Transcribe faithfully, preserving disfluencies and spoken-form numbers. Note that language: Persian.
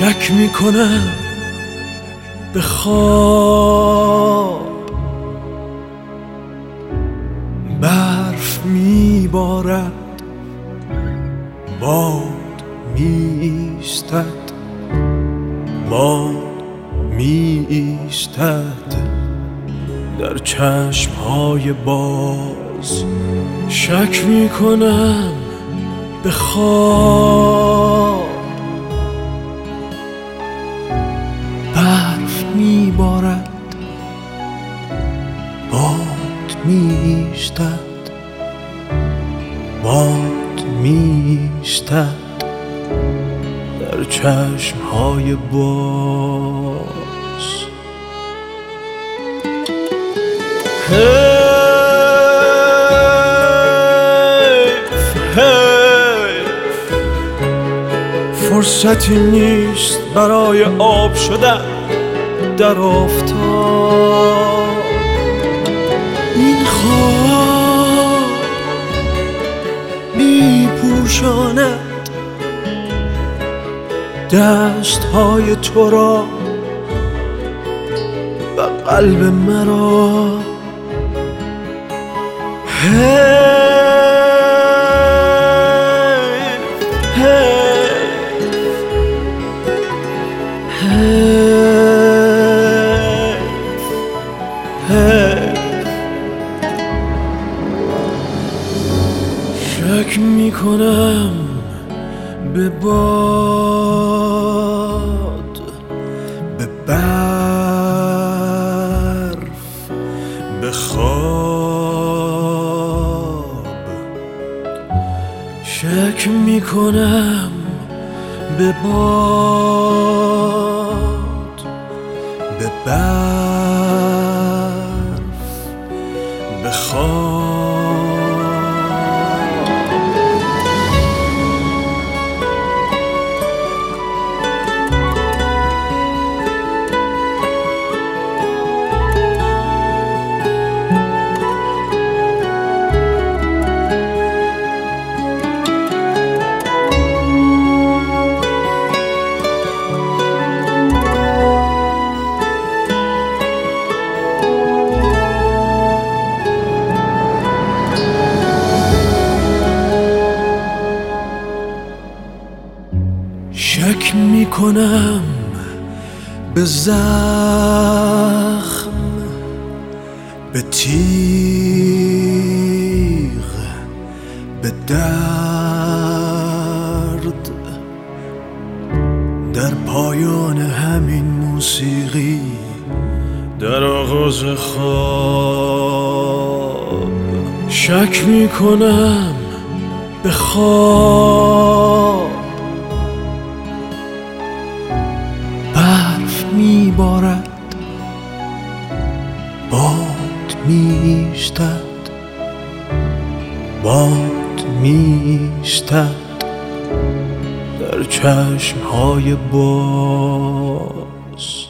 شک میکنم به خواب، برف میبارد، باد میایستد، باد میایستد در چشمهای باز. شک میکنم به خواب، برف میبارد، باد میایستد، باد میایستد در چشمهای باز. حیف حیف فرصتی نیست برای آب شدن در آفتاب. این خواب میپوشاند دستهای تو را و قلب مرا. حیف حیف حیف حیف شک میکنم به باد، به برف، به خواب. شک میکنم به باد، به برف، به خواب. شک میکنم به زخم، به تیغ، به درد در پایان همین موسیقی، در آغاز خواب. شک میکنم به خواب، برف میبارد، باد میایستد، باد میایستد در چشمهای باز.